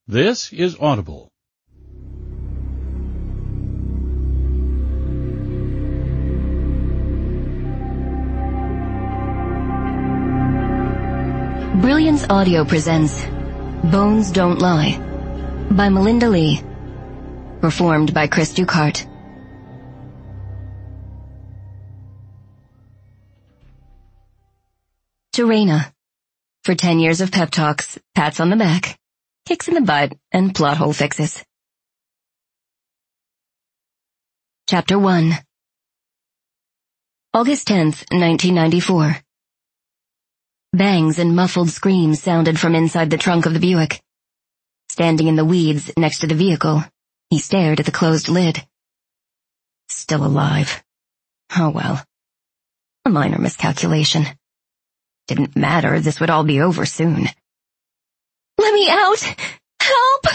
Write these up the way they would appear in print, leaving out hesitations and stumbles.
This is Audible. Brilliance Audio presents Bones Don't Lie by Melinda Lee. Performed by Chris Ducart. To Raina, for 10 years of pep talks, pats on the back, kicks in the butt, and plot hole fixes. Chapter 1. August 10th, 1994. Bangs and muffled screams sounded from inside the trunk of the Buick. Standing in the weeds next to the vehicle, he stared at the closed lid. Still alive. Oh well. A minor miscalculation. Didn't matter, this would all be over soon. "Let me out! Help!"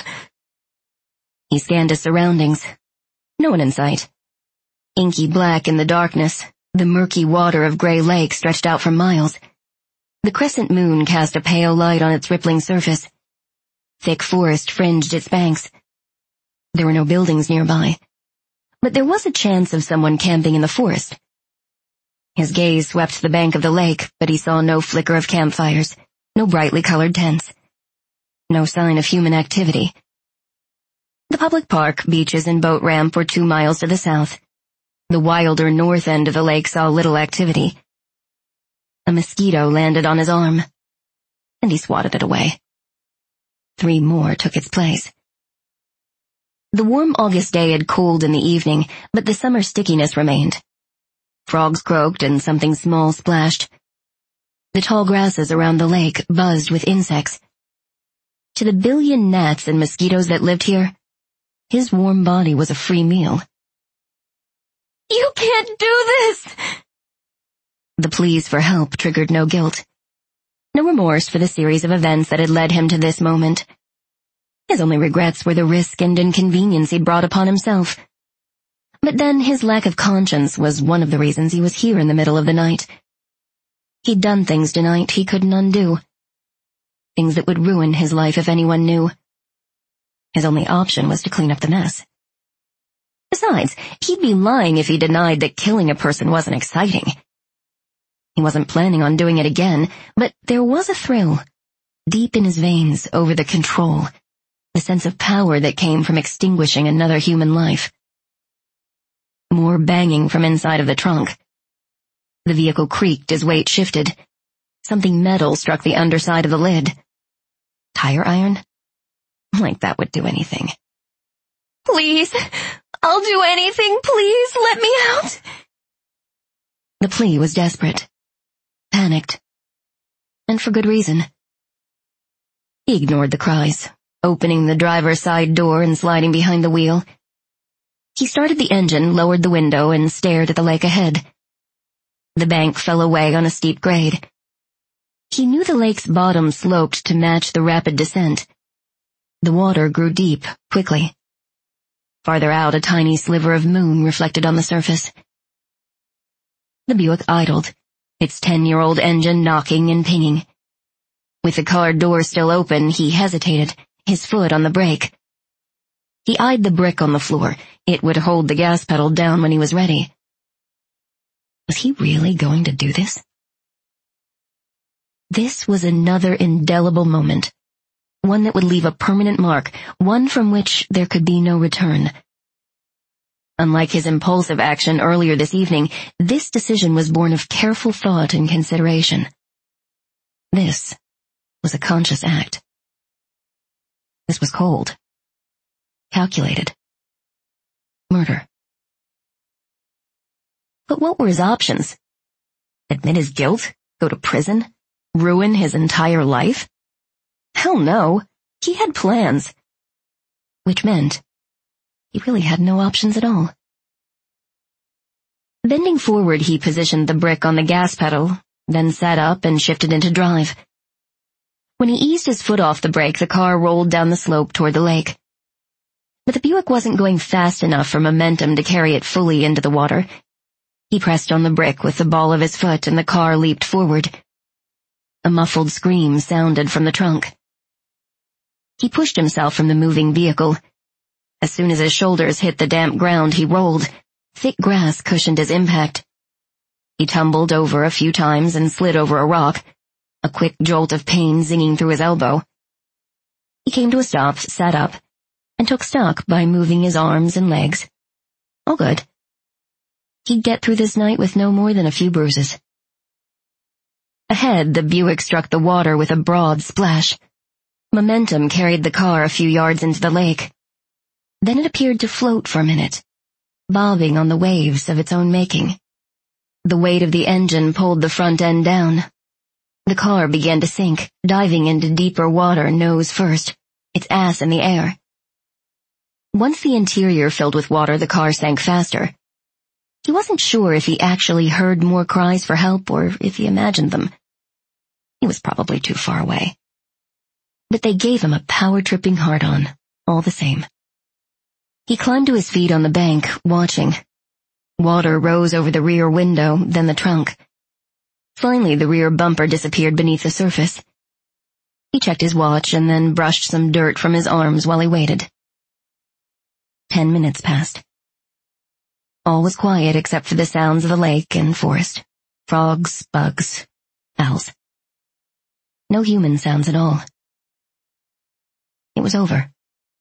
He scanned his surroundings. No one in sight. Inky black in the darkness, the murky water of Gray Lake stretched out for miles. The crescent moon cast a pale light on its rippling surface. Thick forest fringed its banks. There were no buildings nearby, but there was a chance of someone camping in the forest. His gaze swept the bank of the lake, but he saw no flicker of campfires, no brightly colored tents. No sign of human activity. The public park, beaches, and boat ramp were 2 miles to the south. The wilder north end of the lake saw little activity. A mosquito landed on his arm, and he swatted it away. 3 more took its place. The warm August day had cooled in the evening, but the summer stickiness remained. Frogs croaked and something small splashed. The tall grasses around the lake buzzed with insects. To the billion gnats and mosquitoes that lived here, his warm body was a free meal. "You can't do this!" The pleas for help triggered no guilt. No remorse for the series of events that had led him to this moment. His only regrets were the risk and inconvenience he'd brought upon himself. But then his lack of conscience was one of the reasons he was here in the middle of the night. He'd done things tonight he couldn't undo. Things that would ruin his life if anyone knew. His only option was to clean up the mess. Besides, he'd be lying if he denied that killing a person wasn't exciting. He wasn't planning on doing it again, but there was a thrill, deep in his veins, over the control, the sense of power that came from extinguishing another human life. More banging from inside of the trunk. The vehicle creaked as weight shifted. Something metal struck the underside of the lid. Tire iron? Like that would do anything. "Please, I'll do anything, please, let me out." The plea was desperate. Panicked. And for good reason. He ignored the cries, opening the driver's side door and sliding behind the wheel. He started the engine, lowered the window, and stared at the lake ahead. The bank fell away on a steep grade. He knew the lake's bottom sloped to match the rapid descent. The water grew deep, quickly. Farther out, a tiny sliver of moon reflected on the surface. The Buick idled, its 10-year-old engine knocking and pinging. With the car door still open, he hesitated, his foot on the brake. He eyed the brick on the floor. It would hold the gas pedal down when he was ready. Was he really going to do this? This was another indelible moment. One that would leave a permanent mark, one from which there could be no return. Unlike his impulsive action earlier this evening, this decision was born of careful thought and consideration. This was a conscious act. This was cold. Calculated. Murder. But what were his options? Admit his guilt? Go to prison? Ruin his entire life? Hell no. He had plans. Which meant he really had no options at all. Bending forward, he positioned the brick on the gas pedal, then sat up and shifted into drive. When he eased his foot off the brake, the car rolled down the slope toward the lake. But the Buick wasn't going fast enough for momentum to carry it fully into the water. He pressed on the brick with the ball of his foot, and the car leaped forward. A muffled scream sounded from the trunk. He pushed himself from the moving vehicle. As soon as his shoulders hit the damp ground, he rolled. Thick grass cushioned his impact. He tumbled over a few times and slid over a rock, a quick jolt of pain zinging through his elbow. He came to a stop, sat up, and took stock by moving his arms and legs. All good. He'd get through this night with no more than a few bruises. Ahead, the Buick struck the water with a broad splash. Momentum carried the car a few yards into the lake. Then it appeared to float for a minute, bobbing on the waves of its own making. The weight of the engine pulled the front end down. The car began to sink, diving into deeper water nose first, its ass in the air. Once the interior filled with water, the car sank faster. He wasn't sure if he actually heard more cries for help or if he imagined them. He was probably too far away. But they gave him a power-tripping hard-on, all the same. He climbed to his feet on the bank, watching. Water rose over the rear window, then the trunk. Finally, the rear bumper disappeared beneath the surface. He checked his watch and then brushed some dirt from his arms while he waited. 10 minutes passed. All was quiet except for the sounds of the lake and forest. Frogs, bugs, owls. No human sounds at all. It was over.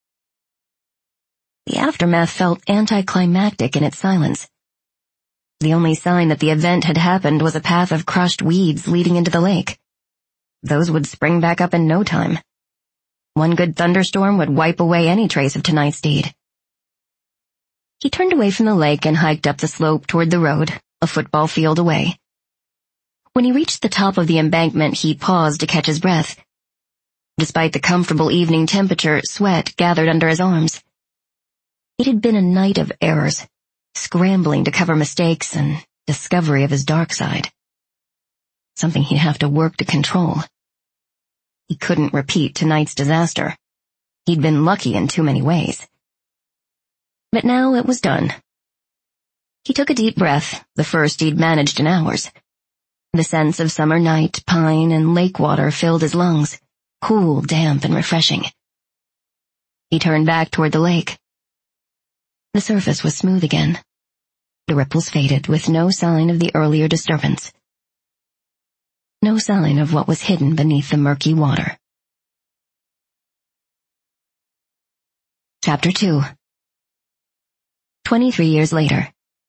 The aftermath felt anticlimactic in its silence. The only sign that the event had happened was a path of crushed weeds leading into the lake. Those would spring back up in no time. One good thunderstorm would wipe away any trace of tonight's deed. He turned away from the lake and hiked up the slope toward the road, a football field away. When he reached the top of the embankment, he paused to catch his breath. Despite the comfortable evening temperature, sweat gathered under his arms. It had been a night of errors, scrambling to cover mistakes and discovery of his dark side. Something he'd have to work to control. He couldn't repeat tonight's disaster. He'd been lucky in too many ways. But now it was done. He took a deep breath, the first he'd managed in hours. The scents of summer night, pine, and lake water filled his lungs, cool, damp, and refreshing. He turned back toward the lake. The surface was smooth again. The ripples faded with no sign of the earlier disturbance. No sign of what was hidden beneath the murky water. Chapter 2. 23 years later.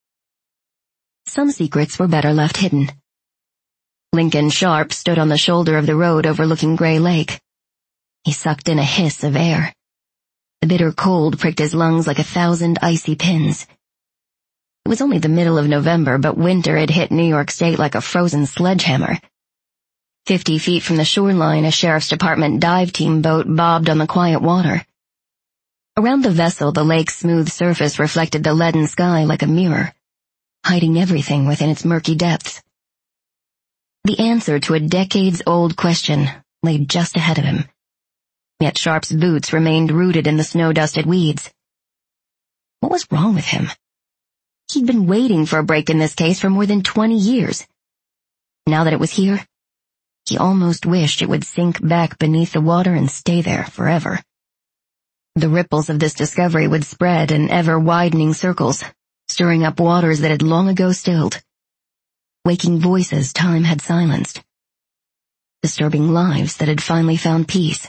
Some secrets were better left hidden. Lincoln Sharp stood on the shoulder of the road overlooking Gray Lake. He sucked in a hiss of air. The bitter cold pricked his lungs like 1,000 icy pins. It was only the middle of November, but winter had hit New York State like a frozen sledgehammer. 50 feet from the shoreline, a sheriff's department dive team boat bobbed on the quiet water. Around the vessel, the lake's smooth surface reflected the leaden sky like a mirror, hiding everything within its murky depths. The answer to a decades-old question lay just ahead of him. Yet Sharp's boots remained rooted in the snow-dusted weeds. What was wrong with him? He'd been waiting for a break in this case for more than 20 years. Now that it was here, he almost wished it would sink back beneath the water and stay there forever. The ripples of this discovery would spread in ever-widening circles, stirring up waters that had long ago stilled, waking voices time had silenced, disturbing lives that had finally found peace.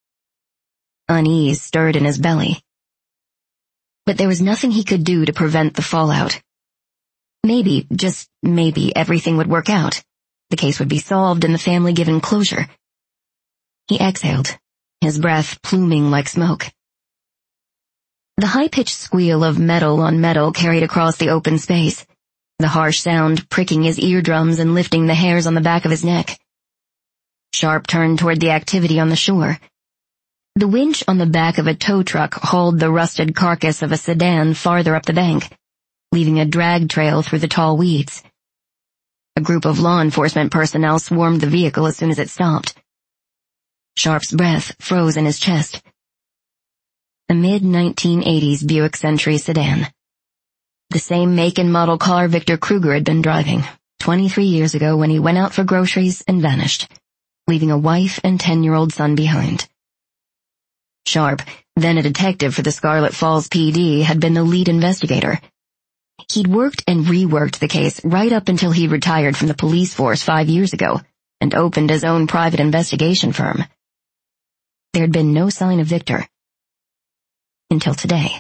Unease stirred in his belly. But there was nothing he could do to prevent the fallout. Maybe, just maybe, everything would work out. The case would be solved and the family given closure. He exhaled, his breath pluming like smoke. The high-pitched squeal of metal on metal carried across the open space, the harsh sound pricking his eardrums and lifting the hairs on the back of his neck. Sharp turned toward the activity on the shore. The winch on the back of a tow truck hauled the rusted carcass of a sedan farther up the bank, leaving a drag trail through the tall weeds. A group of law enforcement personnel swarmed the vehicle as soon as it stopped. Sharp's breath froze in his chest. A mid-1980s Buick Century sedan. The same make and model car Victor Kruger had been driving 23 years ago when he went out for groceries and vanished, leaving a wife and 10-year-old son behind. Sharp, then a detective for the Scarlet Falls PD, had been the lead investigator. He'd worked and reworked the case right up until he retired from the police force 5 years ago and opened his own private investigation firm. There had been no sign of Victor. Until today.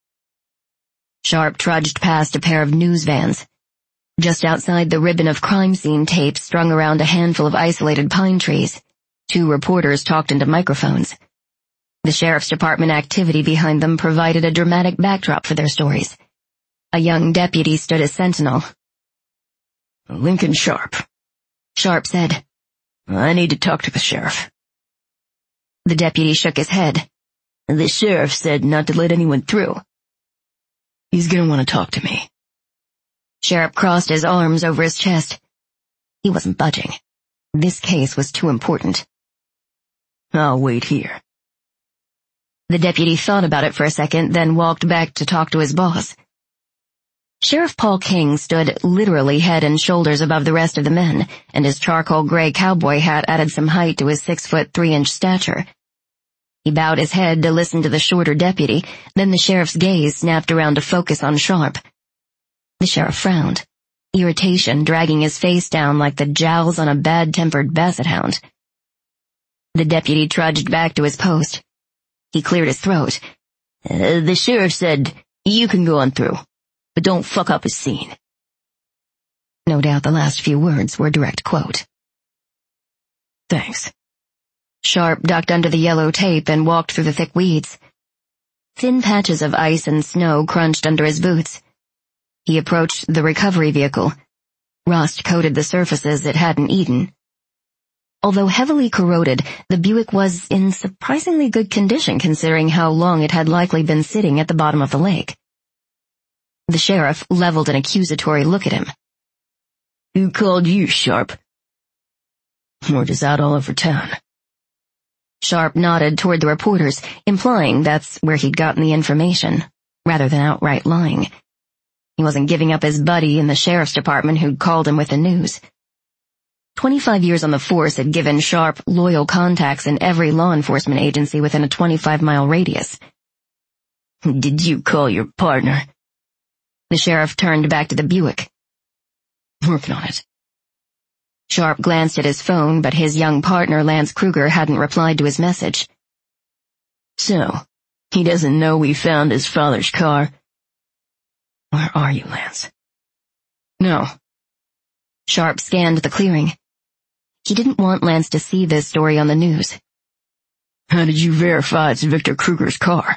Sharp trudged past a pair of news vans. Just outside the ribbon of crime scene tape strung around a handful of isolated pine trees, 2 reporters talked into microphones. The sheriff's department activity behind them provided a dramatic backdrop for their stories. A young deputy stood as sentinel. "Lincoln Sharp," Sharp said. "I need to talk to the sheriff." The deputy shook his head. "The sheriff said not to let anyone through. He's gonna want to talk to me." Sharp crossed his arms over his chest. He wasn't budging. This case was too important. "I'll wait here." The deputy thought about it for a second, then walked back to talk to his boss. Sheriff Paul King stood literally head and shoulders above the rest of the men, and his charcoal gray cowboy hat added some height to his 6'3" stature. He bowed his head to listen to the shorter deputy, then the sheriff's gaze snapped around to focus on Sharp. The sheriff frowned, irritation dragging his face down like the jowls on a bad-tempered basset hound. The deputy trudged back to his post. He cleared his throat. The sheriff said, you can go on through, but don't fuck up his scene." No doubt the last few words were a direct quote. "Thanks." Sharp ducked under the yellow tape and walked through the thick weeds. Thin patches of ice and snow crunched under his boots. He approached the recovery vehicle. Rust coated the surfaces it hadn't eaten. Although heavily corroded, the Buick was in surprisingly good condition considering how long it had likely been sitting at the bottom of the lake. The sheriff leveled an accusatory look at him. "Who called you, Sharp?" "Word is out all over town." Sharp nodded toward the reporters, implying that's where he'd gotten the information, rather than outright lying. He wasn't giving up his buddy in the sheriff's department who'd called him with the news. 25 years on the force had given Sharp loyal contacts in every law enforcement agency within a 25-mile radius. "Did you call your partner?" The sheriff turned back to the Buick. "Working on it." Sharp glanced at his phone, but his young partner, Lance Kruger, hadn't replied to his message. "So, he doesn't know we found his father's car?" "Where are you, Lance?" "No." Sharp scanned the clearing. He didn't want Lance to see this story on the news. "How did you verify it's Victor Kruger's car?"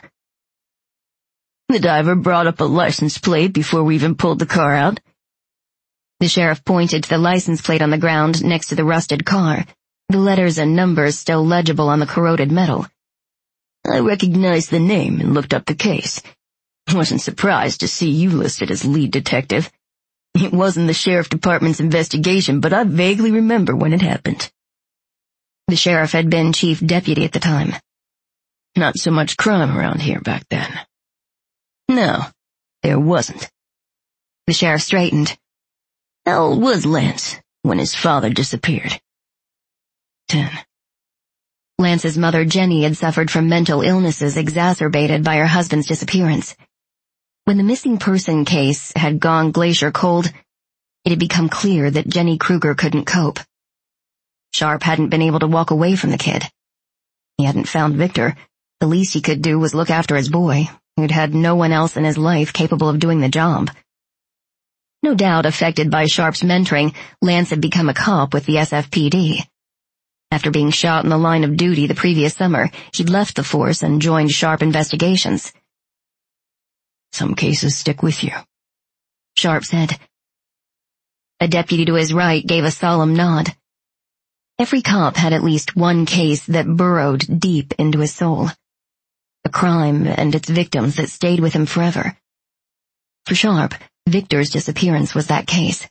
"The diver brought up a license plate before we even pulled the car out." The sheriff pointed to the license plate on the ground next to the rusted car, the letters and numbers still legible on the corroded metal. "I recognized the name and looked up the case. Wasn't surprised to see you listed as lead detective. It wasn't the sheriff department's investigation, but I vaguely remember when it happened." The sheriff had been chief deputy at the time. "Not so much crime around here back then." "No, there wasn't." The sheriff straightened. "How old was Lance when his father disappeared?" 10. Lance's mother, Jenny, had suffered from mental illnesses exacerbated by her husband's disappearance. When the missing person case had gone glacier cold, it had become clear that Jenny Kruger couldn't cope. Sharp hadn't been able to walk away from the kid. He hadn't found Victor. The least he could do was look after his boy, who'd had no one else in his life capable of doing the job. No doubt affected by Sharp's mentoring, Lance had become a cop with the SFPD. After being shot in the line of duty the previous summer, he'd left the force and joined Sharp Investigations. "Some cases stick with you," Sharp said. A deputy to his right gave a solemn nod. Every cop had at least one case that burrowed deep into his soul. A crime and its victims that stayed with him forever. For Sharp, Victor's disappearance was that case.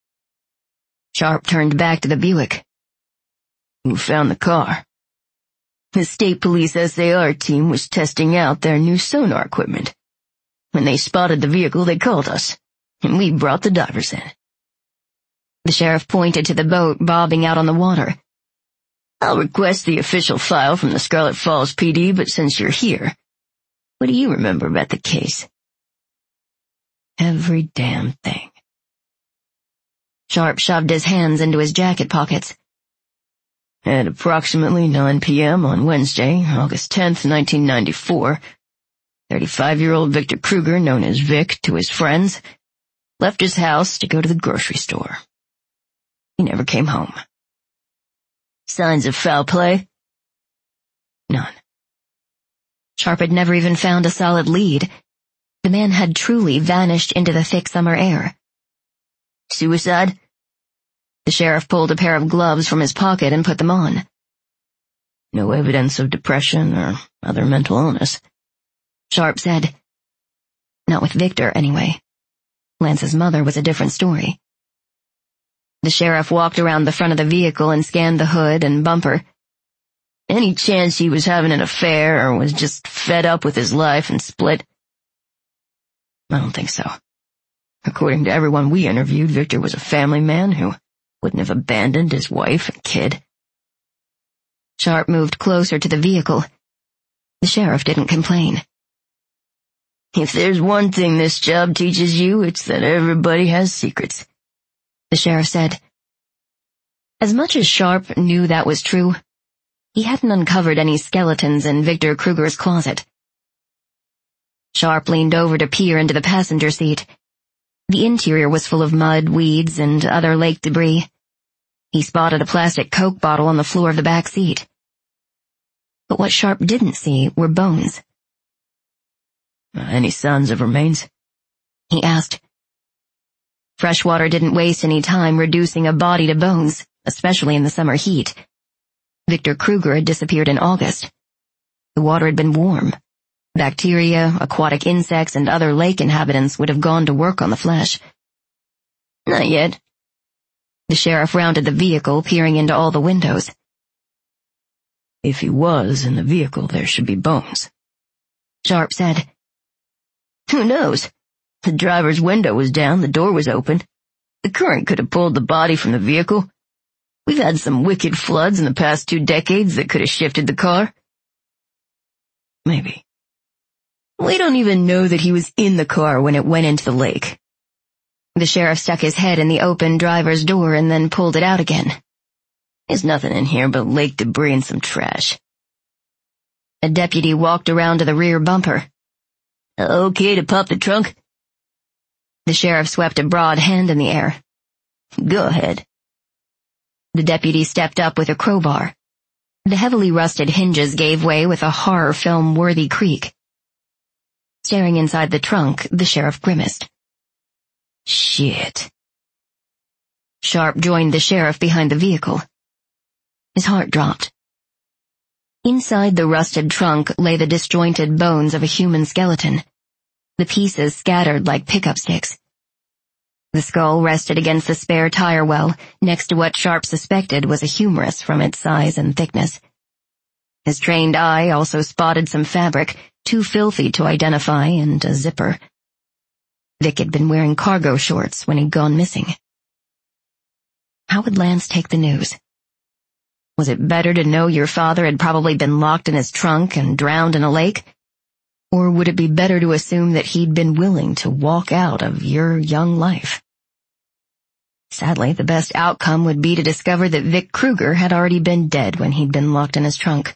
Sharp turned back to the Buick. "Who found the car?" "The state police SAR team was testing out their new sonar equipment. When they spotted the vehicle, they called us, and we brought the divers in." The sheriff pointed to the boat bobbing out on the water. I'll request the official file from the Scarlet Falls PD, but since you're here, what do you remember about the case? Every damn thing. Sharp shoved his hands into his jacket pockets. At approximately 9 p.m. on Wednesday, August 10th, 1994, 35-year-old Victor Kruger, known as Vic to his friends, left his house to go to the grocery store. He never came home. Signs of foul play? None. Sharp had never even found a solid lead. The man had truly vanished into the thick summer air. Suicide? The sheriff pulled a pair of gloves from his pocket and put them on. No evidence of depression or other mental illness. Sharp said. Not with Victor, anyway. Lance's mother was a different story. The sheriff walked around the front of the vehicle and scanned the hood and bumper. Any chance he was having an affair or was just fed up with his life and split? I don't think so. According to everyone we interviewed, Victor was a family man who wouldn't have abandoned his wife and kid. Sharp moved closer to the vehicle. The sheriff didn't complain. If there's one thing this job teaches you, it's that everybody has secrets, the sheriff said. As much as Sharp knew that was true, he hadn't uncovered any skeletons in Victor Kruger's closet. Sharp leaned over to peer into the passenger seat. The interior was full of mud, weeds, and other lake debris. He spotted a plastic Coke bottle on the floor of the back seat. But what Sharp didn't see were bones. Any signs of remains? He asked. Freshwater didn't waste any time reducing a body to bones, especially in the summer heat. Victor Kruger had disappeared in August. The water had been warm. Bacteria, aquatic insects, and other lake inhabitants would have gone to work on the flesh. Not yet. The sheriff rounded the vehicle, peering into all the windows. If he was in the vehicle, there should be bones, Sharp said. Who knows? The driver's window was down, the door was open. The current could have pulled the body from the vehicle. We've had some wicked floods in the past 2 decades that could have shifted the car. Maybe. We don't even know that he was in the car when it went into the lake. The sheriff stuck his head in the open driver's door and then pulled it out again. There's nothing in here but lake debris and some trash. A deputy walked around to the rear bumper. Okay to pop the trunk? The sheriff swept a broad hand in the air. Go ahead. The deputy stepped up with a crowbar. The heavily rusted hinges gave way with a horror film-worthy creak. Staring inside the trunk, the sheriff grimaced. Shit. Sharp joined the sheriff behind the vehicle. His heart dropped. Inside the rusted trunk lay the disjointed bones of a human skeleton, the pieces scattered like pickup sticks. The skull rested against the spare tire well, next to what Sharp suspected was a humerus from its size and thickness. His trained eye also spotted some fabric, too filthy to identify, and a zipper. Vic had been wearing cargo shorts when he'd gone missing. How would Lance take the news? Was it better to know your father had probably been locked in his trunk and drowned in a lake? Or would it be better to assume that he'd been willing to walk out of your young life? Sadly, the best outcome would be to discover that Vic Kruger had already been dead when he'd been locked in his trunk.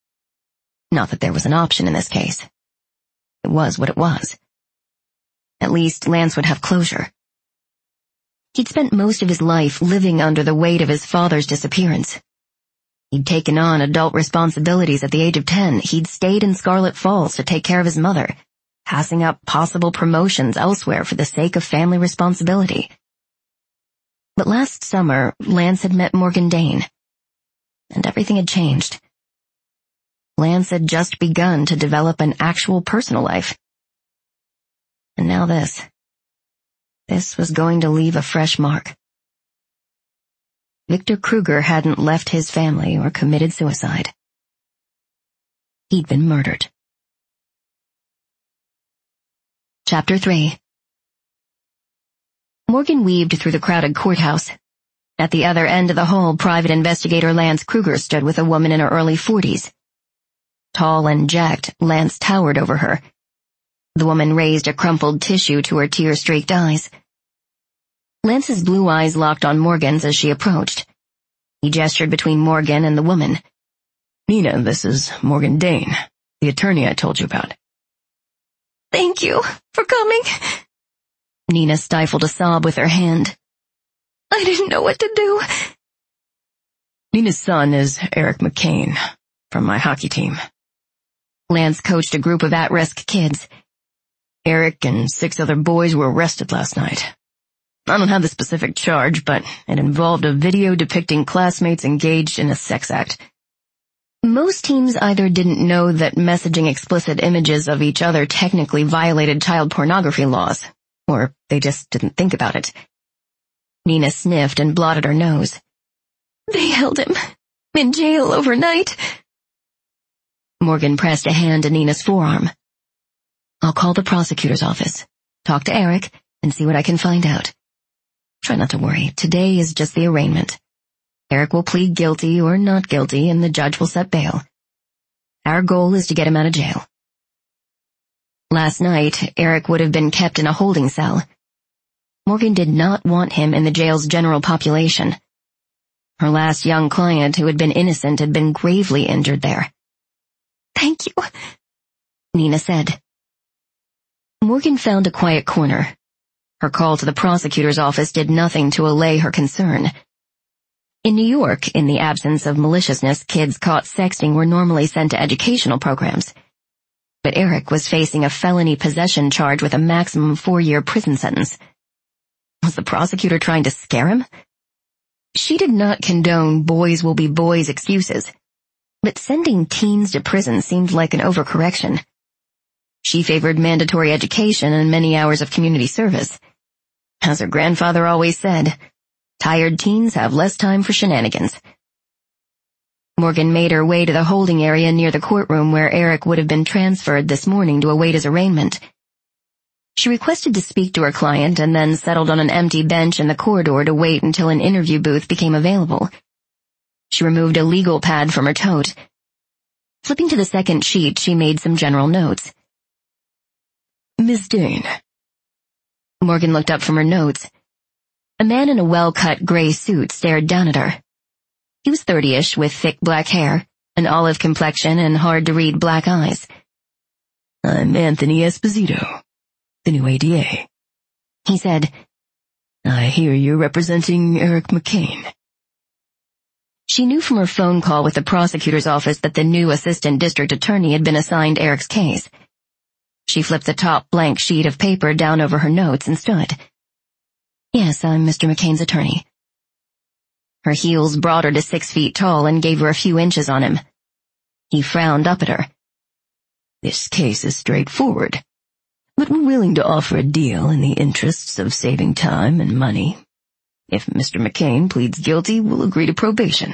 Not that there was an option in this case. It was what it was. At least Lance would have closure. He'd spent most of his life living under the weight of his father's disappearance. He'd taken on adult responsibilities at the age of 10. He'd stayed in Scarlet Falls to take care of his mother, passing up possible promotions elsewhere for the sake of family responsibility. But last summer, Lance had met Morgan Dane, and everything had changed. Lance had just begun to develop an actual personal life. And now this. This was going to leave a fresh mark. Victor Kruger hadn't left his family or committed suicide. He'd been murdered. Chapter 3. Morgan weaved through the crowded courthouse. At the other end of the hall, private investigator Lance Kruger stood with a woman in her early 40s. Tall and jacked, Lance towered over her. The woman raised a crumpled tissue to her tear-streaked eyes. Lance's blue eyes locked on Morgan's as she approached. He gestured between Morgan and the woman. "Nina, this is Morgan Dane, the attorney I told you about." "Thank you for coming." Nina stifled a sob with her hand. "I didn't know what to do." "Nina's son is Eric McCain, from my hockey team." Lance coached a group of at-risk kids. "Eric and 6 other boys were arrested last night. I don't have the specific charge, but it involved a video depicting classmates engaged in a sex act." Most teams either didn't know that messaging explicit images of each other technically violated child pornography laws, or they just didn't think about it. Nina sniffed and blotted her nose. "They held him in jail overnight." Morgan pressed a hand to Nina's forearm. "I'll call the prosecutor's office, talk to Eric, and see what I can find out. Try not to worry. Today is just the arraignment. Eric will plead guilty or not guilty, and the judge will set bail. Our goal is to get him out of jail." Last night, Eric would have been kept in a holding cell. Morgan did not want him in the jail's general population. Her last young client, who had been innocent, had been gravely injured there. "Thank you," Nina said. Morgan found a quiet corner. Her call to the prosecutor's office did nothing to allay her concern. In New York, in the absence of maliciousness, kids caught sexting were normally sent to educational programs. But Eric was facing a felony possession charge with a maximum 4-year prison sentence. Was the prosecutor trying to scare him? She did not condone boys will be boys excuses, but sending teens to prison seemed like an overcorrection. She favored mandatory education and many hours of community service. As her grandfather always said, tired teens have less time for shenanigans. Morgan made her way to the holding area near the courtroom where Eric would have been transferred this morning to await his arraignment. She requested to speak to her client and then settled on an empty bench in the corridor to wait until an interview booth became available. She removed a legal pad from her tote. Flipping to the second sheet, she made some general notes. "Miss Dane." Morgan looked up from her notes. A man in a well-cut gray suit stared down at her. He was 30-ish, with thick black hair, an olive complexion, and hard-to-read black eyes. "I'm Anthony Esposito, the new ADA." He said, "I hear you're representing Eric McCain." She knew from her phone call with the prosecutor's office that the new assistant district attorney had been assigned Eric's case. She flipped the top blank sheet of paper down over her notes and stood. "Yes, I'm Mr. McCain's attorney." Her heels brought her to 6 feet tall and gave her a few inches on him. He frowned up at her. "This case is straightforward, but we're willing to offer a deal in the interests of saving time and money. If Mr. McCain pleads guilty, we'll agree to probation."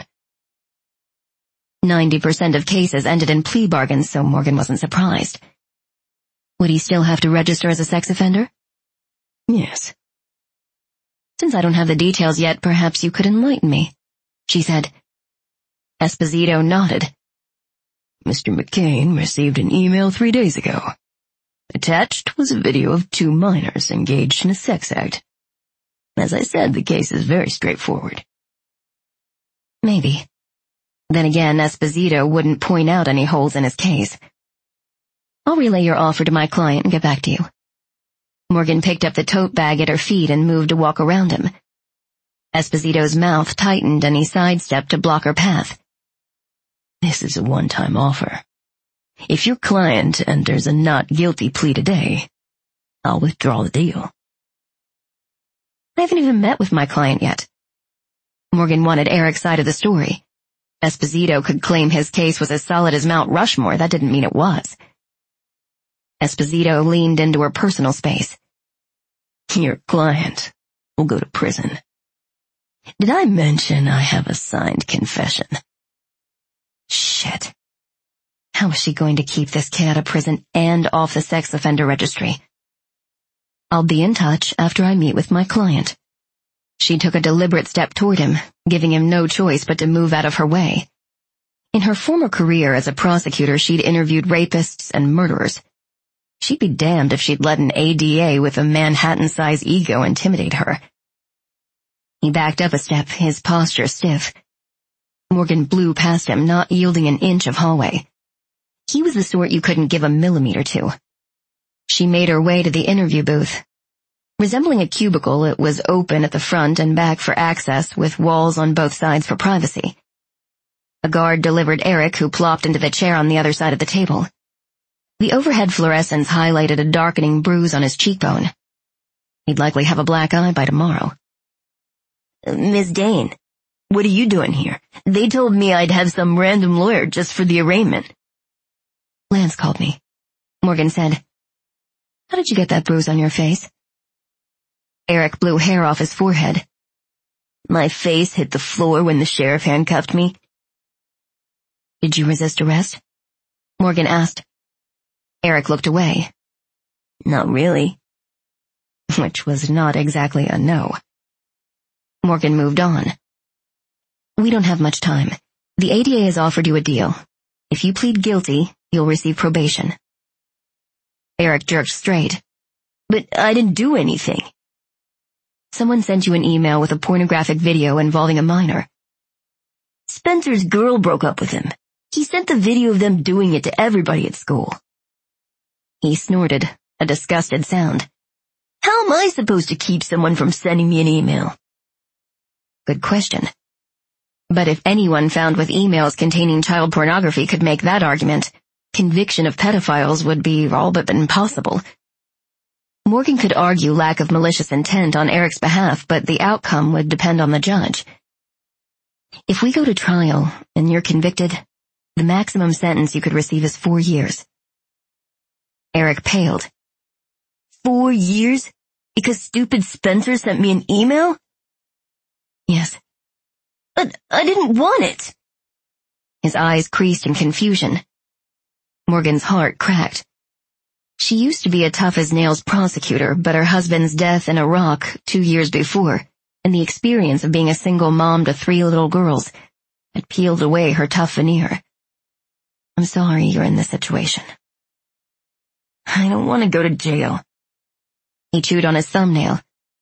90% of cases ended in plea bargains, so Morgan wasn't surprised. Would he still have to register as a sex offender? "Yes." "Since I don't have the details yet, perhaps you could enlighten me," she said. Esposito nodded. "Mr. McCain received an email 3 days ago. Attached was a video of 2 minors engaged in a sex act. As I said, the case is very straightforward." Maybe. Then again, Esposito wouldn't point out any holes in his case. "I'll relay your offer to my client and get back to you." Morgan picked up the tote bag at her feet and moved to walk around him. Esposito's mouth tightened and he sidestepped to block her path. "This is a one-time offer. If your client enters a not guilty plea today, I'll withdraw the deal." "I haven't even met with my client yet." Morgan wanted Eric's side of the story. Esposito could claim his case was as solid as Mount Rushmore. That didn't mean it was. Esposito leaned into her personal space. "Your client will go to prison. Did I mention I have a signed confession?" Shit. How is she going to keep this kid out of prison and off the sex offender registry? "I'll be in touch after I meet with my client." She took a deliberate step toward him, giving him no choice but to move out of her way. In her former career as a prosecutor, she'd interviewed rapists and murderers. She'd be damned if she'd let an ADA with a Manhattan-size ego intimidate her. He backed up a step, his posture stiff. Morgan blew past him, not yielding an inch of hallway. He was the sort you couldn't give a millimeter to. She made her way to the interview booth. Resembling a cubicle, it was open at the front and back for access, with walls on both sides for privacy. A guard delivered Eric, who plopped into the chair on the other side of the table. The overhead fluorescence highlighted a darkening bruise on his cheekbone. He'd likely have a black eye by tomorrow. Miss Dane, what are you doing here? They told me I'd have some random lawyer just for the arraignment. Lance called me, Morgan said. How did you get that bruise on your face? Eric blew hair off his forehead. My face hit the floor when the sheriff handcuffed me. Did you resist arrest? Morgan asked. Eric looked away. Not really. Which was not exactly a no. Morgan moved on. We don't have much time. The ADA has offered you a deal. If you plead guilty, you'll receive probation. Eric jerked straight. But I didn't do anything. Someone sent you an email with a pornographic video involving a minor. Spencer's girl broke up with him. He sent the video of them doing it to everybody at school. He snorted, a disgusted sound. How am I supposed to keep someone from sending me an email? Good question. But if anyone found with emails containing child pornography could make that argument, conviction of pedophiles would be all but impossible. Morgan could argue lack of malicious intent on Eric's behalf, but the outcome would depend on the judge. If we go to trial and you're convicted, the maximum sentence you could receive is 4 years. Eric paled. 4 years? Because stupid Spencer sent me an email? Yes. But I didn't want it. His eyes creased in confusion. Morgan's heart cracked. She used to be a tough-as-nails prosecutor, but her husband's death in Iraq 2 years before, and the experience of being a single mom to 3 little girls, had peeled away her tough veneer. I'm sorry you're in this situation. I don't want to go to jail. He chewed on his thumbnail.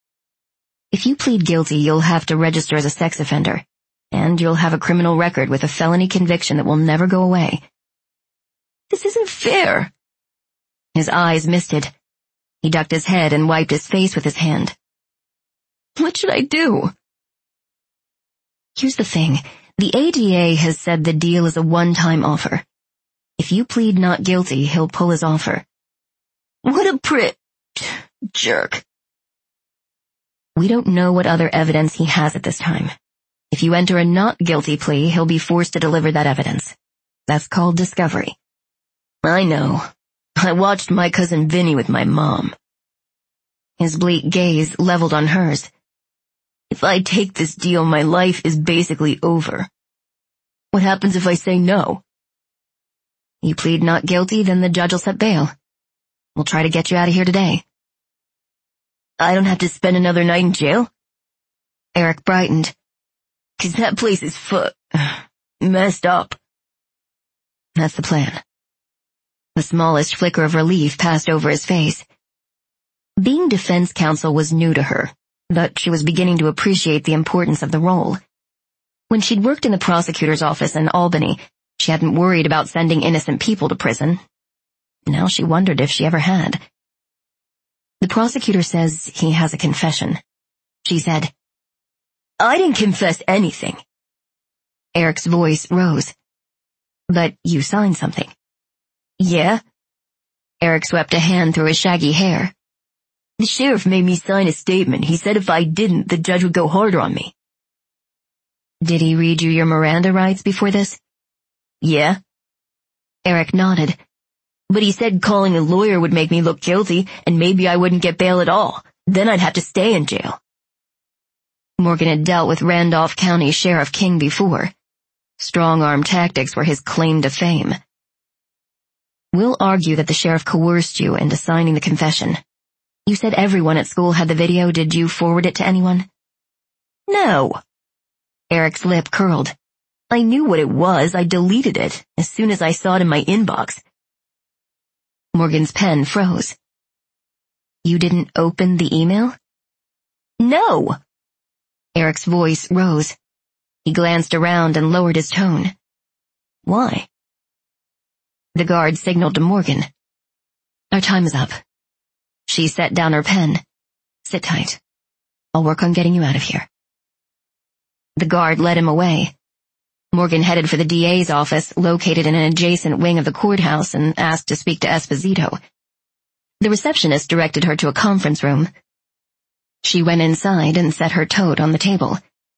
If you plead guilty, you'll have to register as a sex offender, and you'll have a criminal record with a felony conviction that will never go away. This isn't fair. His eyes misted. He ducked his head and wiped his face with his hand. What should I do? Here's the thing. The ADA has said the deal is a one-time offer. If you plead not guilty, he'll pull his offer. What a jerk. We don't know what other evidence he has at this time. If you enter a not guilty plea, he'll be forced to deliver that evidence. That's called discovery. I know. I watched my cousin Vinny with my mom. His bleak gaze leveled on hers. If I take this deal, my life is basically over. What happens if I say no? You plead not guilty, then the judge will set bail. We'll try to get you out of here today. I don't have to spend another night in jail? Eric brightened. 'Cause that place is messed up. That's the plan. The smallest flicker of relief passed over his face. Being defense counsel was new to her, but she was beginning to appreciate the importance of the role. When she'd worked in the prosecutor's office in Albany, she hadn't worried about sending innocent people to prison. Now she wondered if she ever had. The prosecutor says he has a confession. She said, I didn't confess anything. Eric's voice rose. But you signed something. Yeah? Eric swept a hand through his shaggy hair. The sheriff made me sign a statement. He said if I didn't, the judge would go harder on me. Did he read you your Miranda rights before this? Yeah. Eric nodded. But he said calling a lawyer would make me look guilty, and maybe I wouldn't get bail at all. Then I'd have to stay in jail. Morgan had dealt with Randolph County Sheriff King before. Strong-arm tactics were his claim to fame. We'll argue that the sheriff coerced you into signing the confession. You said everyone at school had the video. Did you forward it to anyone? No. Eric's lip curled. I knew what it was. I deleted it as soon as I saw it in my inbox. Morgan's pen froze. You didn't open the email? No. Eric's voice rose. He glanced around and lowered his tone. Why? The guard signaled to Morgan. Our time is up. She set down her pen. Sit tight. I'll work on getting you out of here. The guard led him away. Morgan headed for the DA's office, located in an adjacent wing of the courthouse, and asked to speak to Esposito. The receptionist directed her to a conference room. She went inside and set her tote on the table.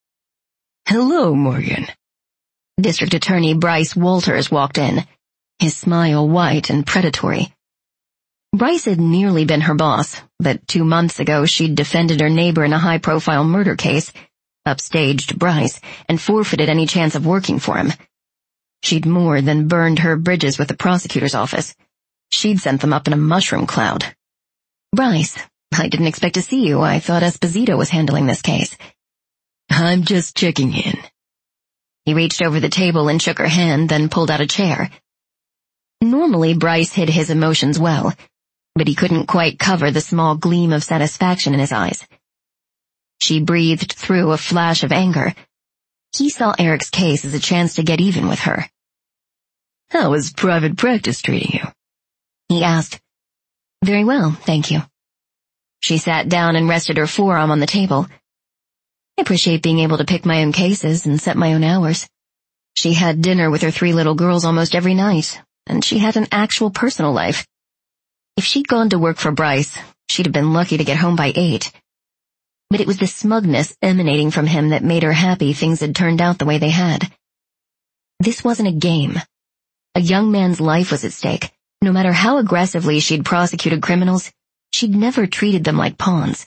Hello, Morgan. District Attorney Bryce Walters walked in, his smile white and predatory. Bryce had nearly been her boss, but 2 months ago she'd defended her neighbor in a high-profile murder case, upstaged Bryce, and forfeited any chance of working for him. She'd more than burned her bridges with the prosecutor's office. She'd sent them up in a mushroom cloud. Bryce, I didn't expect to see you. I thought Esposito was handling this case. I'm just checking in. He reached over the table and shook her hand, then pulled out a chair. Normally, Bryce hid his emotions well, but he couldn't quite cover the small gleam of satisfaction in his eyes. She breathed through a flash of anger. He saw Eric's case as a chance to get even with her. How is private practice treating you? He asked. Very well, thank you. She sat down and rested her forearm on the table. I appreciate being able to pick my own cases and set my own hours. She had dinner with her 3 little girls almost every night, and she had an actual personal life. If she'd gone to work for Bryce, she'd have been lucky to get home by 8. But it was the smugness emanating from him that made her happy things had turned out the way they had. This wasn't a game. A young man's life was at stake. No matter how aggressively she'd prosecuted criminals, she'd never treated them like pawns.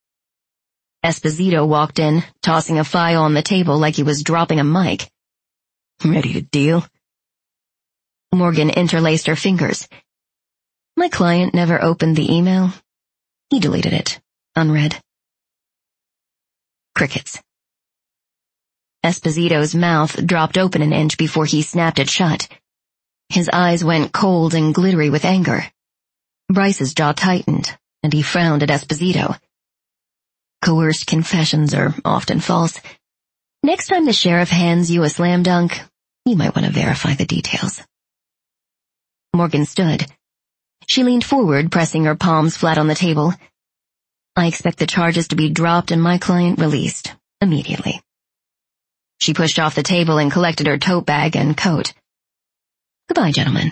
Esposito walked in, tossing a file on the table like he was dropping a mic. Ready to deal? Morgan interlaced her fingers. My client never opened the email. He deleted it, unread. Crickets. Esposito's mouth dropped open an inch before he snapped it shut. His eyes went cold and glittery with anger. Bryce's jaw tightened, and he frowned at Esposito. Coerced confessions are often false. Next time the sheriff hands you a slam dunk, you might want to verify the details. Morgan stood. She leaned forward, pressing her palms flat on the table. I expect the charges to be dropped and my client released, immediately. She pushed off the table and collected her tote bag and coat. Goodbye, gentlemen.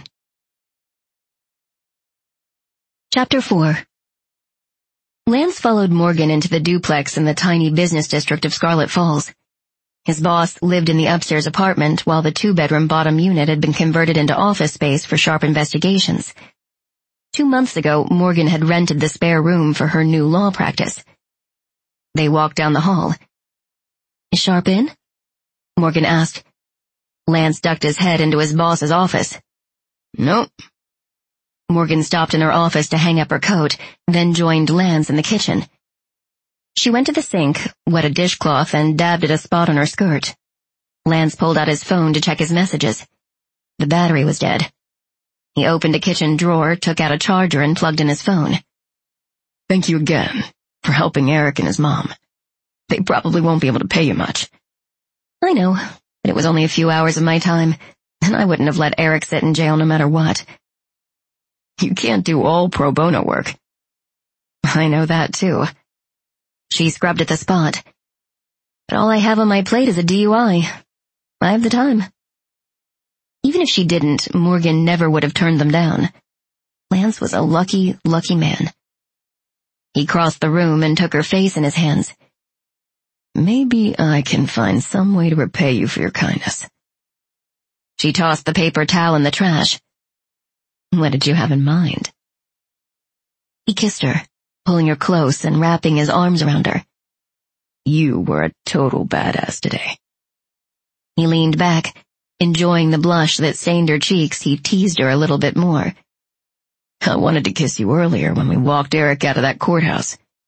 Chapter 4. Lance followed Morgan into the duplex in the tiny business district of Scarlet Falls. His boss lived in the upstairs apartment while the 2-bedroom bottom unit had been converted into office space for Sharp investigations. 2 months ago, Morgan had rented the spare room for her new law practice. They walked down the hall. Is Sharp in? Morgan asked. Lance ducked his head into his boss's office. Nope. Morgan stopped in her office to hang up her coat, then joined Lance in the kitchen. She went to the sink, wet a dishcloth, and dabbed at a spot on her skirt. Lance pulled out his phone to check his messages. The battery was dead. He opened a kitchen drawer, took out a charger, and plugged in his phone. Thank you again for helping Eric and his mom. They probably won't be able to pay you much. I know, but it was only a few hours of my time, and I wouldn't have let Eric sit in jail no matter what. You can't do all pro bono work. I know that, too. She scrubbed at the spot. But all I have on my plate is a DUI. I have the time. Even if she didn't, Morgan never would have turned them down. Lance was a lucky, lucky man. He crossed the room and took her face in his hands. Maybe I can find some way to repay you for your kindness. She tossed the paper towel in the trash. What did you have in mind? He kissed her, pulling her close and wrapping his arms around her. You were a total badass today. He leaned back. Enjoying the blush that stained her cheeks, he teased her a little bit more. I wanted to kiss you earlier when we walked Eric out of that courthouse.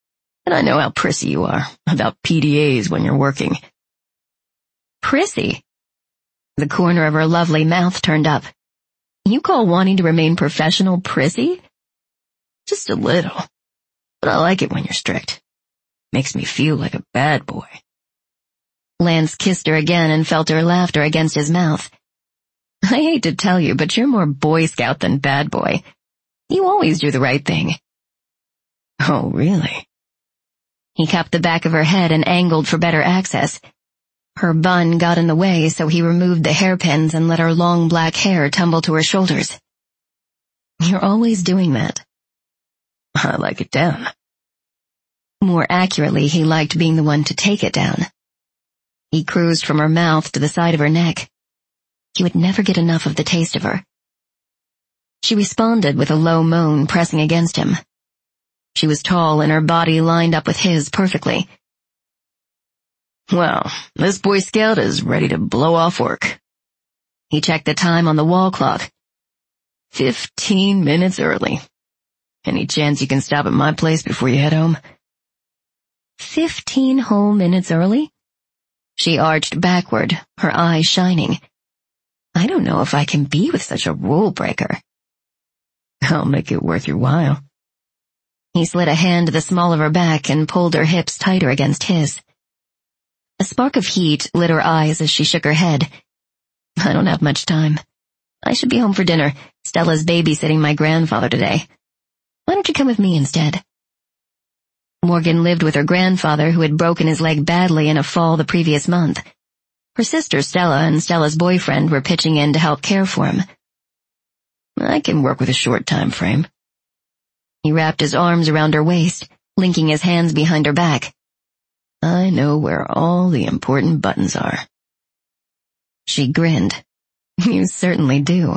And I know how prissy you are about PDAs when you're working. Prissy? The corner of her lovely mouth turned up. You call wanting to remain professional prissy? Just a little. But I like it when you're strict. Makes me feel like a bad boy. Lance kissed her again and felt her laughter against his mouth. I hate to tell you, but you're more Boy Scout than bad boy. You always do the right thing. Oh, really? He cupped the back of her head and angled for better access. Her bun got in the way, so he removed the hairpins and let her long black hair tumble to her shoulders. You're always doing that. I like it down. More accurately, he liked being the one to take it down. He cruised from her mouth to the side of her neck. He would never get enough of the taste of her. She responded with a low moan, pressing against him. She was tall and her body lined up with his perfectly. Well, this Boy Scout is ready to blow off work. He checked the time on the wall clock. 15 minutes early. Any chance you can stop at my place before you head home? 15 whole minutes early? She arched backward, her eyes shining. I don't know if I can be with such a rule breaker. I'll make it worth your while. He slid a hand to the small of her back and pulled her hips tighter against his. A spark of heat lit her eyes as she shook her head. I don't have much time. I should be home for dinner. Stella's babysitting my grandfather today. Why don't you come with me instead? Morgan lived with her grandfather, who had broken his leg badly in a fall the previous month. Her sister Stella and Stella's boyfriend were pitching in to help care for him. I can work with a short time frame. He wrapped his arms around her waist, linking his hands behind her back. I know where all the important buttons are. She grinned. You certainly do.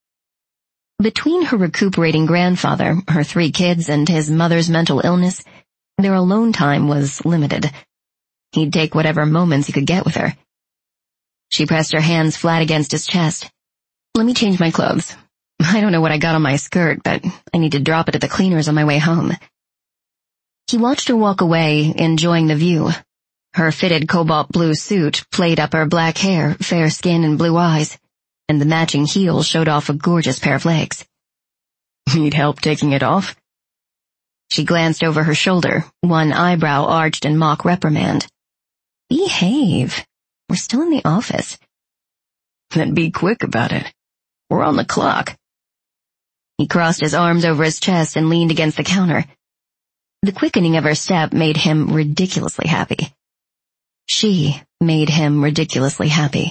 Between her recuperating grandfather, her 3 kids, and his mother's mental illness, their alone time was limited. He'd take whatever moments he could get with her. She pressed her hands flat against his chest. Let me change my clothes. I don't know what I got on my skirt, but I need to drop it at the cleaners on my way home. He watched her walk away, enjoying the view. Her fitted cobalt blue suit played up her black hair, fair skin, and blue eyes, and the matching heels showed off a gorgeous pair of legs. Need help taking it off? She glanced over her shoulder, one eyebrow arched in mock reprimand. Behave. We're still in the office. Then be quick about it. We're on the clock. He crossed his arms over his chest and leaned against the counter. The quickening of her step made him ridiculously happy. She made him ridiculously happy.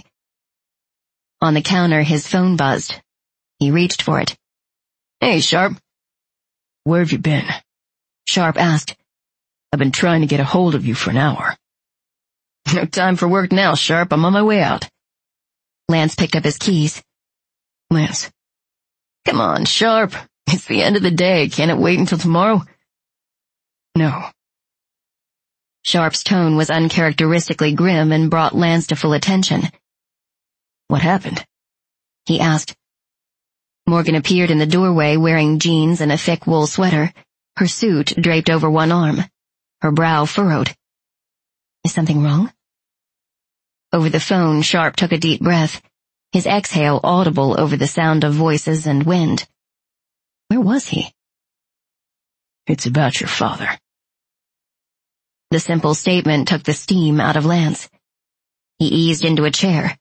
On the counter, his phone buzzed. He reached for it. Hey, Sharp. Where have you been? Sharp asked. I've been trying to get a hold of you for an hour. No time for work now, Sharp. I'm on my way out. Lance picked up his keys. Lance. Come on, Sharp. It's the end of the day. Can't it wait until tomorrow? No. Sharp's tone was uncharacteristically grim and brought Lance to full attention. What happened? He asked. Morgan appeared in the doorway wearing jeans and a thick wool sweater, her suit draped over one arm, her brow furrowed. Is something wrong? Over the phone, Sharp took a deep breath, his exhale audible over the sound of voices and wind. Where was he? It's about your father. The simple statement took the steam out of Lance. He eased into a chair.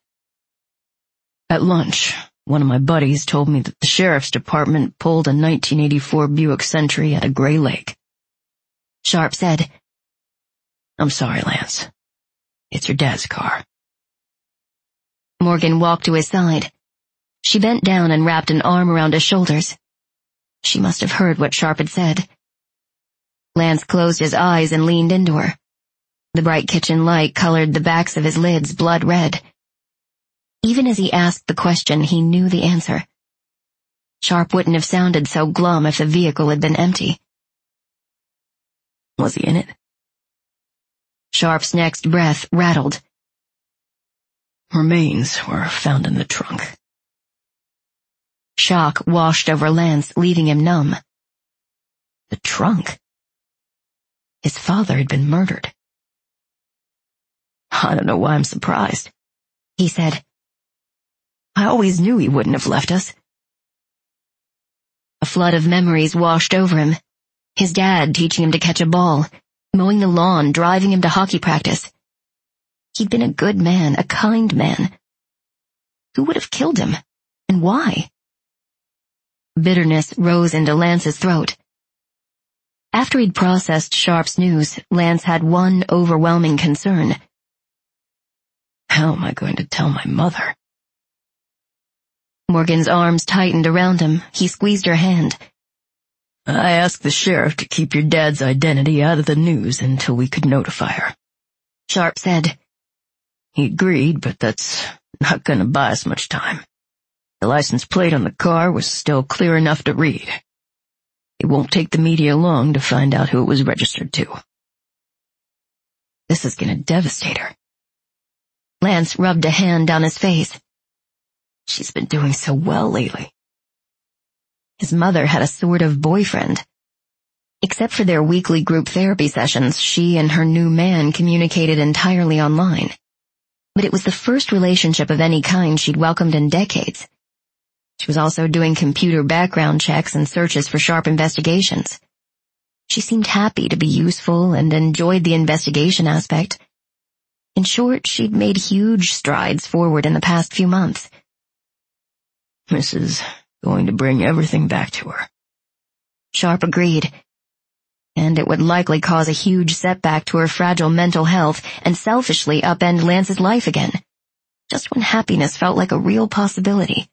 At lunch, one of my buddies told me that the sheriff's department pulled a 1984 Buick Century at a Gray Lake. Sharp said, I'm sorry, Lance. It's your dad's car. Morgan walked to his side. She bent down and wrapped an arm around his shoulders. She must have heard what Sharp had said. Lance closed his eyes and leaned into her. The bright kitchen light colored the backs of his lids blood red. Even as he asked the question, he knew the answer. Sharp wouldn't have sounded so glum if the vehicle had been empty. Was he in it? Sharp's next breath rattled. Remains were found in the trunk. Shock washed over Lance, leaving him numb. The trunk? His father had been murdered. I don't know why I'm surprised, he said. I always knew he wouldn't have left us. A flood of memories washed over him. His dad teaching him to catch a ball, mowing the lawn, driving him to hockey practice. He'd been a good man, a kind man. Who would have killed him, and why? Bitterness rose into Lance's throat. After he'd processed Sharp's news, Lance had one overwhelming concern. How am I going to tell my mother? Morgan's arms tightened around him. He squeezed her hand. I asked the sheriff to keep your dad's identity out of the news until we could notify her, Sharp said. He agreed, but that's not going to buy us much time. The license plate on the car was still clear enough to read. It won't take the media long to find out who it was registered to. This is going to devastate her. Lance rubbed a hand down his face. She's been doing so well lately. His mother had a sort of boyfriend. Except for their weekly group therapy sessions, she and her new man communicated entirely online. But it was the first relationship of any kind she'd welcomed in decades. She was also doing computer background checks and searches for Sharp investigations. She seemed happy to be useful and enjoyed the investigation aspect. In short, she'd made huge strides forward in the past few months. This is going to bring everything back to her. Sharp agreed. And it would likely cause a huge setback to her fragile mental health and selfishly upend Lance's life again, just when happiness felt like a real possibility.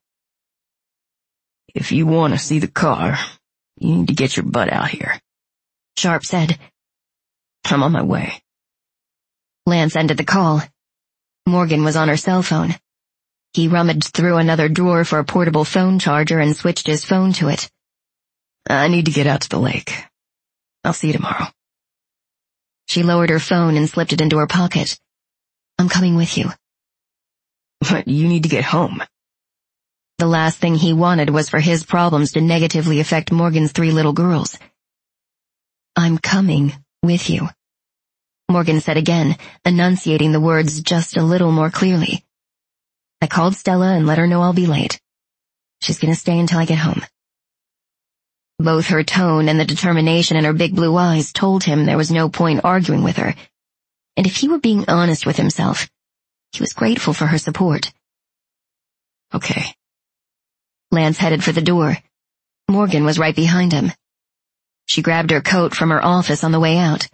If you want to see the car, you need to get your butt out here, Sharp said. I'm on my way. Lance ended the call. Morgan was on her cell phone. He rummaged through another drawer for a portable phone charger and switched his phone to it. I need to get out to the lake. I'll see you tomorrow. She lowered her phone and slipped it into her pocket. I'm coming with you. But you need to get home. The last thing he wanted was for his problems to negatively affect Morgan's 3 little girls. I'm coming with you, Morgan said again, enunciating the words just a little more clearly. I called Stella and let her know I'll be late. She's gonna stay until I get home. Both her tone and the determination in her big blue eyes told him there was no point arguing with her. And if he were being honest with himself, he was grateful for her support. Okay. Lance headed for the door. Morgan was right behind him. She grabbed her coat from her office on the way out.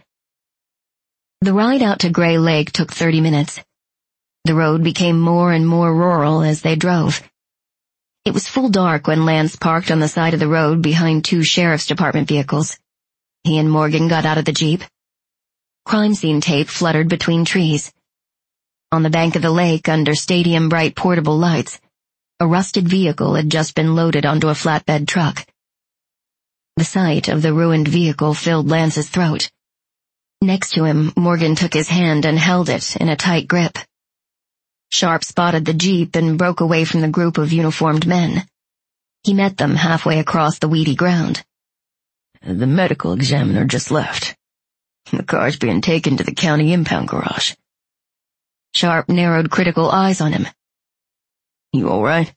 The ride out to Gray Lake took 30 minutes. The road became more and more rural as they drove. It was full dark when Lance parked on the side of the road behind 2 sheriff's department vehicles. He and Morgan got out of the Jeep. Crime scene tape fluttered between trees. On the bank of the lake, under stadium-bright portable lights, a rusted vehicle had just been loaded onto a flatbed truck. The sight of the ruined vehicle filled Lance's throat. Next to him, Morgan took his hand and held it in a tight grip. Sharp spotted the Jeep and broke away from the group of uniformed men. He met them halfway across the weedy ground. The medical examiner just left. The car's being taken to the county impound garage. Sharp narrowed critical eyes on him. You all right?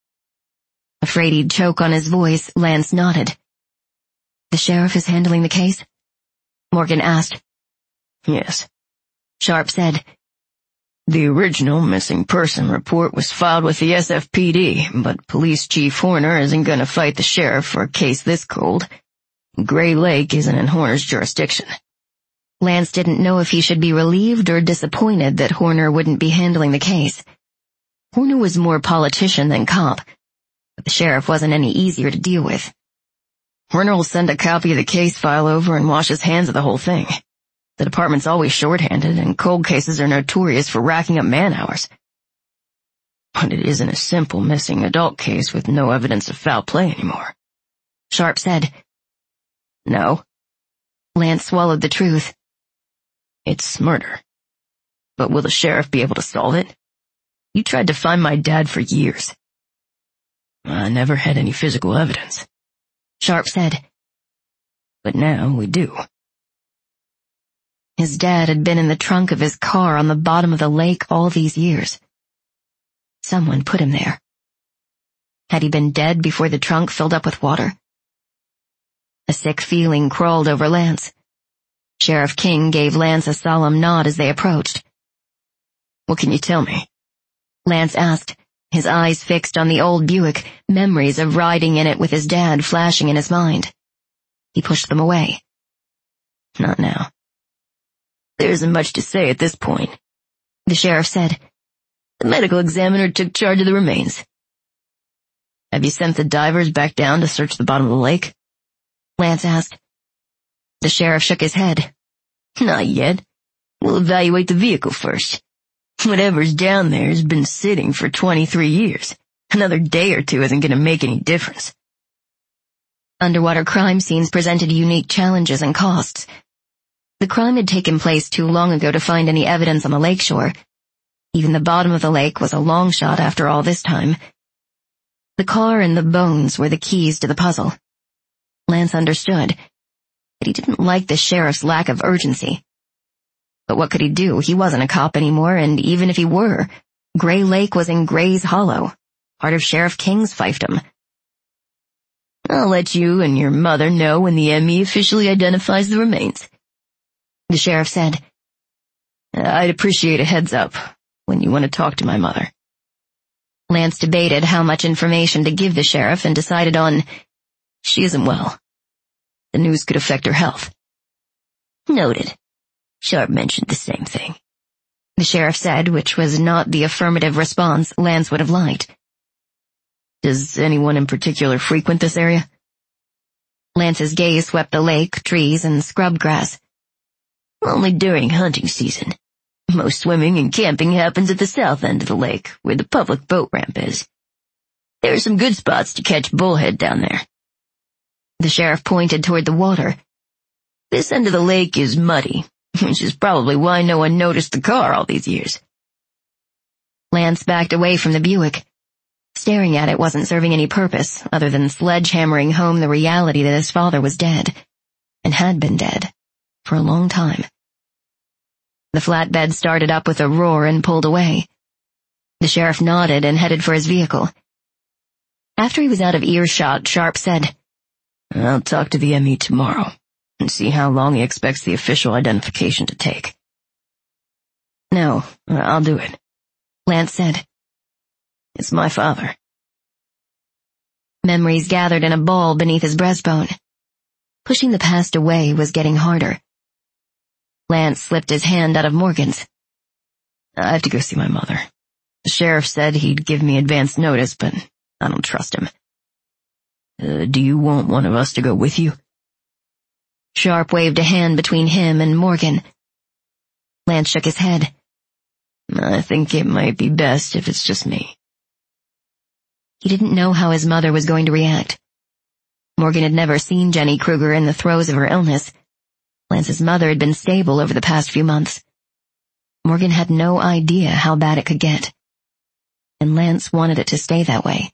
Afraid he'd choke on his voice, Lance nodded. The sheriff is handling the case? Morgan asked. Yes. Sharp said. The original missing person report was filed with the SFPD, but Police Chief Horner isn't going to fight the sheriff for a case this cold. Gray Lake isn't in Horner's jurisdiction. Lance didn't know if he should be relieved or disappointed that Horner wouldn't be handling the case. Horner was more politician than cop, but the sheriff wasn't any easier to deal with. Horner will send a copy of the case file over and wash his hands of the whole thing. The department's always short-handed, and cold cases are notorious for racking up man-hours. But it isn't a simple missing adult case with no evidence of foul play anymore. Sharp said. No. Lance swallowed the truth. It's murder. But will the sheriff be able to solve it? You tried to find my dad for years. I never had any physical evidence. Sharp said. But now we do. His dad had been in the trunk of his car on the bottom of the lake all these years. Someone put him there. Had he been dead before the trunk filled up with water? A sick feeling crawled over Lance. Sheriff King gave Lance a solemn nod as they approached. "What can you tell me?" Lance asked, his eyes fixed on the old Buick, memories of riding in it with his dad flashing in his mind. He pushed them away. "Not now. There isn't much to say at this point," the sheriff said. "The medical examiner took charge of the remains." "Have you sent the divers back down to search the bottom of the lake?" Lance asked. The sheriff shook his head. "Not yet. We'll evaluate the vehicle first. Whatever's down there has been sitting for 23 years. Another day or two isn't going to make any difference." Underwater crime scenes presented unique challenges and costs. The crime had taken place too long ago to find any evidence on the lakeshore. Even the bottom of the lake was a long shot after all this time. The car and the bones were the keys to the puzzle. Lance understood, but he didn't like the sheriff's lack of urgency. But what could he do? He wasn't a cop anymore, and even if he were, Gray Lake was in Gray's Hollow, part of Sheriff King's fiefdom. "I'll let you and your mother know when the ME officially identifies the remains," the sheriff said. "I'd appreciate a heads up when you want to talk to my mother." Lance debated how much information to give the sheriff and decided on, "She isn't well. The news could affect her health." "Noted. Sharp mentioned the same thing," the sheriff said, which was not the affirmative response Lance would have liked. "Does anyone in particular frequent this area?" Lance's gaze swept the lake, trees, and scrub grass. "Only during hunting season. Most swimming and camping happens at the south end of the lake, where the public boat ramp is. There are some good spots to catch bullhead down there." The sheriff pointed toward the water. "This end of the lake is muddy, which is probably why no one noticed the car all these years." Lance backed away from the Buick. Staring at it wasn't serving any purpose other than sledgehammering home the reality that his father was dead, and had been dead, for a long time. The flatbed started up with a roar and pulled away. The sheriff nodded and headed for his vehicle. After he was out of earshot, Sharp said, "I'll talk to the ME tomorrow and see how long he expects the official identification to take." "No, I'll do it," Lance said. "It's my father." Memories gathered in a ball beneath his breastbone. Pushing the past away was getting harder. Lance slipped his hand out of Morgan's. "I have to go see my mother. The sheriff said he'd give me advance notice, but I don't trust him. Do you want one of us to go with you?" Sharp waved a hand between him and Morgan. Lance shook his head. "I think it might be best if it's just me." He didn't know how his mother was going to react. Morgan had never seen Jenny Kruger in the throes of her illness. Lance's mother had been stable over the past few months. Morgan had no idea how bad it could get. And Lance wanted it to stay that way.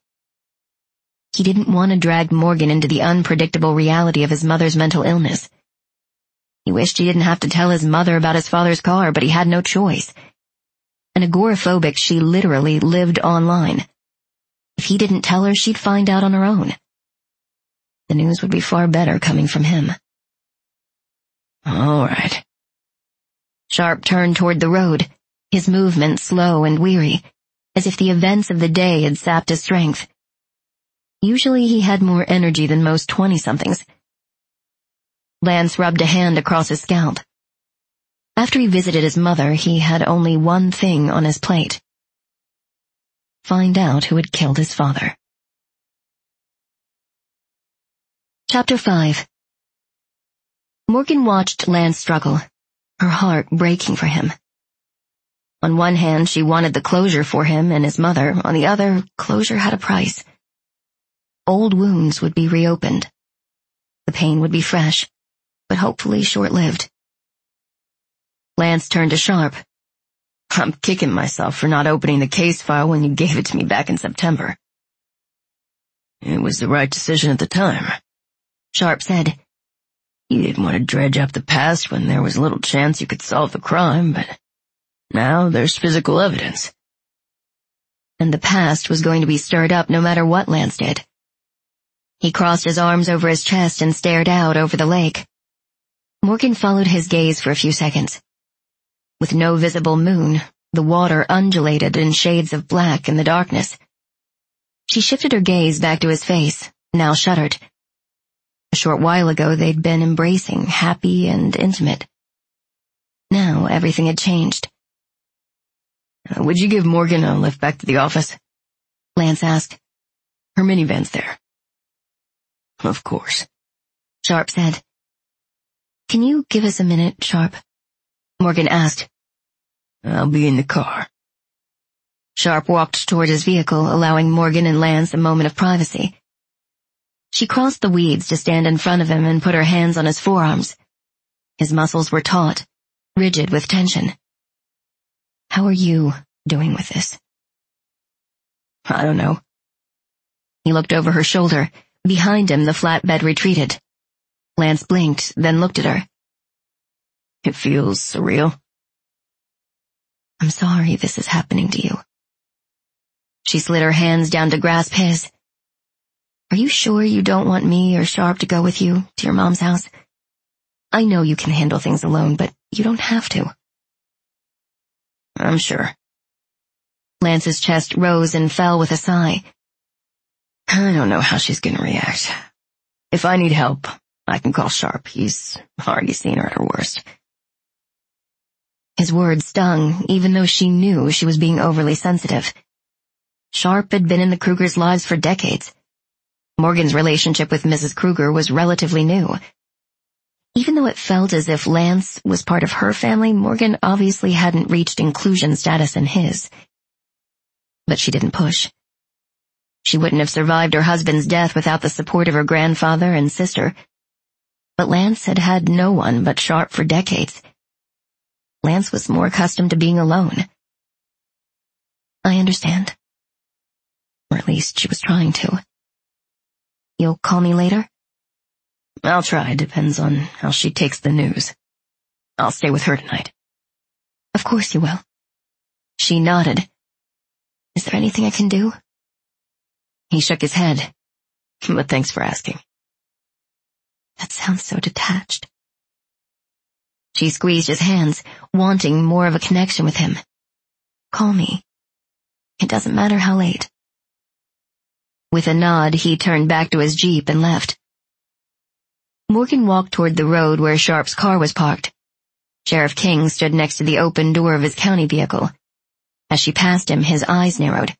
He didn't want to drag Morgan into the unpredictable reality of his mother's mental illness. He wished he didn't have to tell his mother about his father's car, but he had no choice. An agoraphobic, she literally lived online. If he didn't tell her, she'd find out on her own. The news would be far better coming from him. "All right." Sharp turned toward the road, his movement slow and weary, as if the events of the day had sapped his strength. Usually he had more energy than most 20-somethings. Lance rubbed a hand across his scalp. After he visited his mother, he had only one thing on his plate. Find out who had killed his father. Chapter 5. Morgan watched Lance struggle, her heart breaking for him. On one hand, she wanted the closure for him and his mother. On the other, closure had a price. Old wounds would be reopened. The pain would be fresh, but hopefully short-lived. Lance turned to Sharp. "I'm kicking myself for not opening the case file when you gave it to me back in September." "It was the right decision at the time," Sharp said. You didn't want to dredge up the past when there was little chance you could solve the crime, but now there's physical evidence. And the past was going to be stirred up no matter what Lance did. He crossed his arms over his chest and stared out over the lake. Morgan followed his gaze for a few seconds. With no visible moon, the water undulated in shades of black in the darkness. She shifted her gaze back to his face, now shuddered. A short while ago they'd been embracing, happy and intimate. Now everything had changed. Would you give Morgan a lift back to the office? Lance asked. Her minivan's there. Of course, Sharp said. Can you give us a minute, Sharp? Morgan asked. I'll be in the car. Sharp walked toward his vehicle, allowing Morgan and Lance a moment of privacy. She crossed the weeds to stand in front of him and put her hands on his forearms. His muscles were taut, rigid with tension. How are you doing with this? I don't know. He looked over her shoulder. Behind him, the flatbed retreated. Lance blinked, then looked at her. It feels surreal. I'm sorry this is happening to you. She slid her hands down to grasp his. Are you sure you don't want me or Sharp to go with you to your mom's house? I know you can handle things alone, but you don't have to. I'm sure. Lance's chest rose and fell with a sigh. I don't know how she's going to react. If I need help, I can call Sharp. He's already seen her at her worst. His words stung, even though she knew she was being overly sensitive. Sharp had been in the Krugers' lives for decades. Morgan's relationship with Mrs. Kruger was relatively new. Even though it felt as if Lance was part of her family, Morgan obviously hadn't reached inclusion status in his. But she didn't push. She wouldn't have survived her husband's death without the support of her grandfather and sister. But Lance had had no one but Sharp for decades. Lance was more accustomed to being alone. I understand. Or at least she was trying to. You'll call me later? I'll try. Depends on how she takes the news. I'll stay with her tonight. Of course you will. She nodded. Is there anything I can do? He shook his head. But thanks for asking. That sounds so detached. She squeezed his hands, wanting more of a connection with him. Call me. It doesn't matter how late. With a nod, he turned back to his Jeep and left. Morgan walked toward the road where Sharp's car was parked. Sheriff King stood next to the open door of his county vehicle. As she passed him, his eyes narrowed.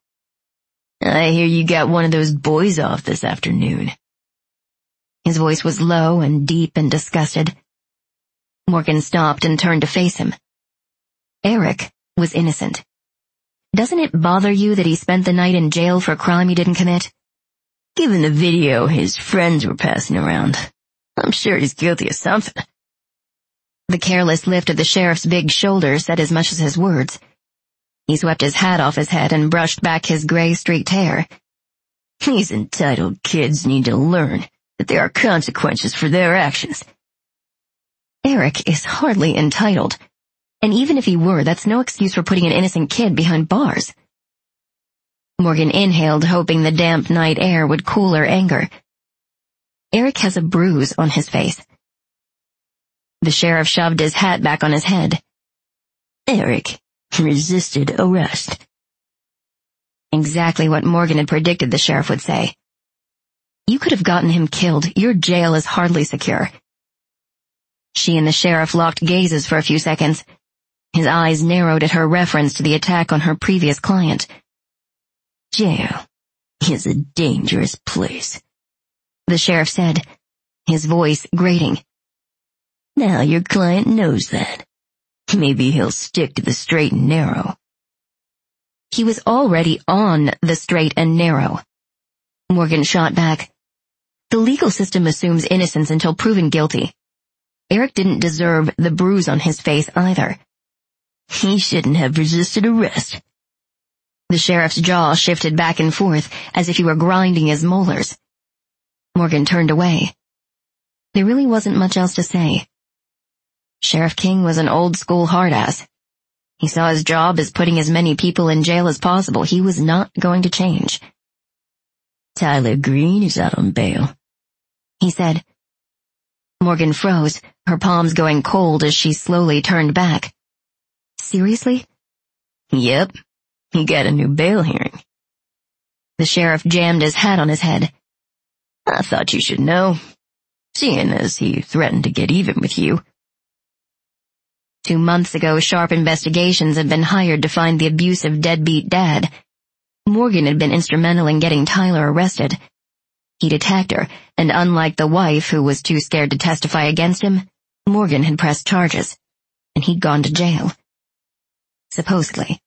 I hear you got one of those boys off this afternoon. His voice was low and deep and disgusted. Morgan stopped and turned to face him. Eric was innocent. Doesn't it bother you that he spent the night in jail for a crime he didn't commit? Given the video his friends were passing around, I'm sure he's guilty of something. The careless lift of the sheriff's big shoulder said as much as his words. He swept his hat off his head and brushed back his gray-streaked hair. These entitled kids need to learn that there are consequences for their actions. Eric is hardly entitled. And even if he were, that's no excuse for putting an innocent kid behind bars. Morgan inhaled, hoping the damp night air would cool her anger. Eric has a bruise on his face. The sheriff shoved his hat back on his head. Eric resisted arrest. Exactly what Morgan had predicted the sheriff would say. You could have gotten him killed. Your jail is hardly secure. She and the sheriff locked gazes for a few seconds. His eyes narrowed at her reference to the attack on her previous client. Jail is a dangerous place, the sheriff said, his voice grating. Now your client knows that. Maybe he'll stick to the straight and narrow. He was already on the straight and narrow. Morgan shot back. The legal system assumes innocence until proven guilty. Eric didn't deserve the bruise on his face either. He shouldn't have resisted arrest. The sheriff's jaw shifted back and forth as if he were grinding his molars. Morgan turned away. There really wasn't much else to say. Sheriff King was an old-school hard-ass. He saw his job as putting as many people in jail as possible. He was not going to change. Tyler Green is out on bail, he said. Morgan froze, her palms going cold as she slowly turned back. Seriously? Yep, he got a new bail hearing. The sheriff jammed his hat on his head. I thought you should know, seeing as he threatened to get even with you. 2 months ago, Sharp Investigations had been hired to find the abusive deadbeat dad. Morgan had been instrumental in getting Tyler arrested. He'd attacked her, and unlike the wife who was too scared to testify against him, Morgan had pressed charges, and he'd gone to jail. Supposedly.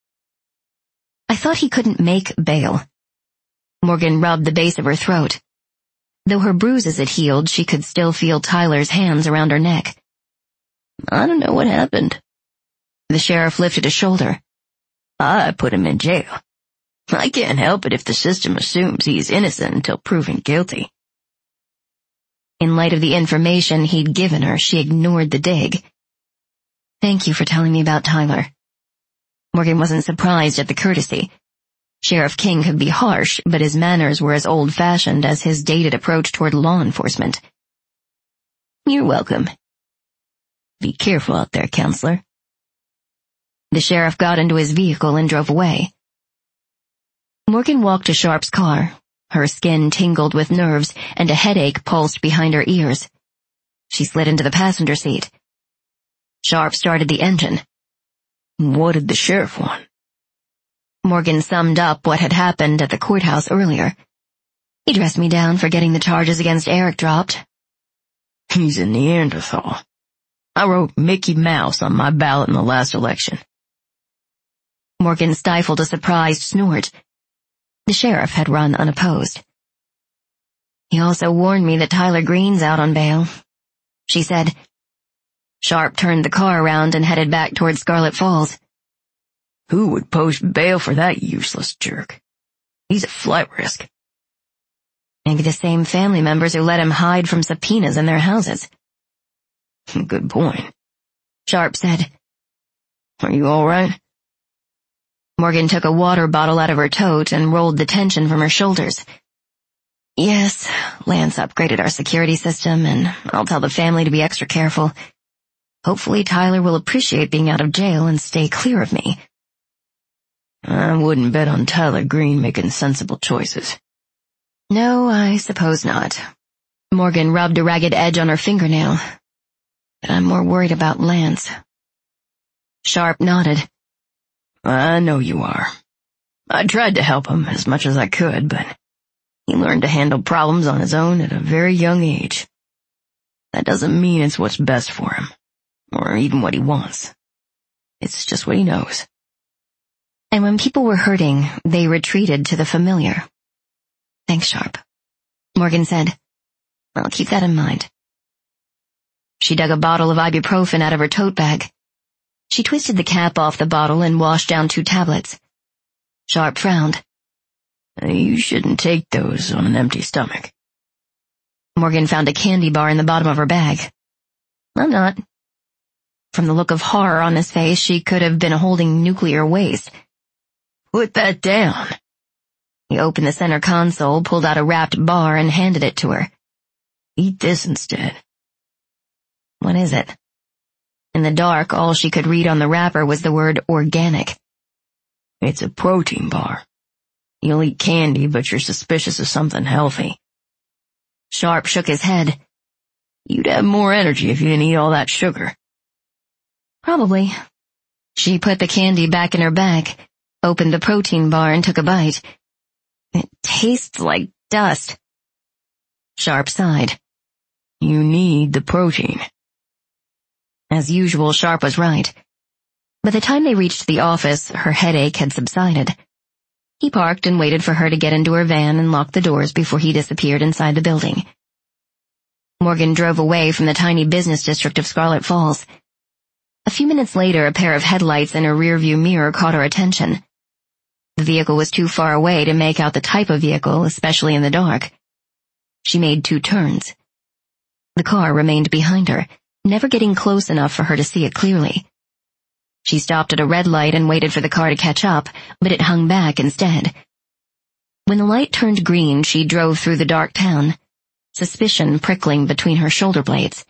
I thought he couldn't make bail. Morgan rubbed the base of her throat. Though her bruises had healed, she could still feel Tyler's hands around her neck. I don't know what happened. The sheriff lifted a shoulder. I put him in jail. I can't help it if the system assumes he's innocent until proven guilty. In light of the information he'd given her, she ignored the dig. Thank you for telling me about Tyler. Morgan wasn't surprised at the courtesy. Sheriff King could be harsh, but his manners were as old-fashioned as his dated approach toward law enforcement. You're welcome. Be careful out there, counselor. The sheriff got into his vehicle and drove away. Morgan walked to Sharp's car. Her skin tingled with nerves, and a headache pulsed behind her ears. She slid into the passenger seat. Sharp started the engine. What did the sheriff want? Morgan summed up what had happened at the courthouse earlier. He dressed me down for getting the charges against Eric dropped. He's a Neanderthal. I wrote Mickey Mouse on my ballot in the last election. Morgan stifled a surprised snort. The sheriff had run unopposed. He also warned me that Tyler Green's out on bail, she said. Sharp turned the car around and headed back toward Scarlet Falls. Who would post bail for that useless jerk? He's a flight risk. Maybe the same family members who let him hide from subpoenas in their houses. Good point, Sharp said. Are you all right? Morgan took a water bottle out of her tote and rolled the tension from her shoulders. Yes, Lance upgraded our security system, and I'll tell the family to be extra careful. Hopefully Tyler will appreciate being out of jail and stay clear of me. I wouldn't bet on Tyler Green making sensible choices. No, I suppose not. Morgan rubbed a ragged edge on her fingernail. But I'm more worried about Lance. Sharp nodded. I know you are. I tried to help him as much as I could, but he learned to handle problems on his own at a very young age. That doesn't mean it's what's best for him, or even what he wants. It's just what he knows. And when people were hurting, they retreated to the familiar. Thanks, Sharp, Morgan said. I'll keep that in mind. She dug a bottle of ibuprofen out of her tote bag. She twisted the cap off the bottle and washed down 2 tablets. Sharp frowned. You shouldn't take those on an empty stomach. Morgan found a candy bar in the bottom of her bag. I'm not. From the look of horror on his face, she could have been holding nuclear waste. Put that down. He opened the center console, pulled out a wrapped bar, and handed it to her. Eat this instead. What is it? In the dark, all she could read on the wrapper was the word organic. It's a protein bar. You'll eat candy, but you're suspicious of something healthy. Sharp shook his head. You'd have more energy if you didn't eat all that sugar. Probably. She put the candy back in her bag, opened the protein bar, and took a bite. It tastes like dust. Sharp sighed. You need the protein. As usual, Sharp was right. By the time they reached the office, her headache had subsided. He parked and waited for her to get into her van and locked the doors before he disappeared inside the building. Morgan drove away from the tiny business district of Scarlet Falls. A few minutes later, a pair of headlights in her rearview mirror caught her attention. The vehicle was too far away to make out the type of vehicle, especially in the dark. She made 2 turns. The car remained behind her, never getting close enough for her to see it clearly. She stopped at a red light and waited for the car to catch up, but it hung back instead. When the light turned green, she drove through the dark town, suspicion prickling between her shoulder blades.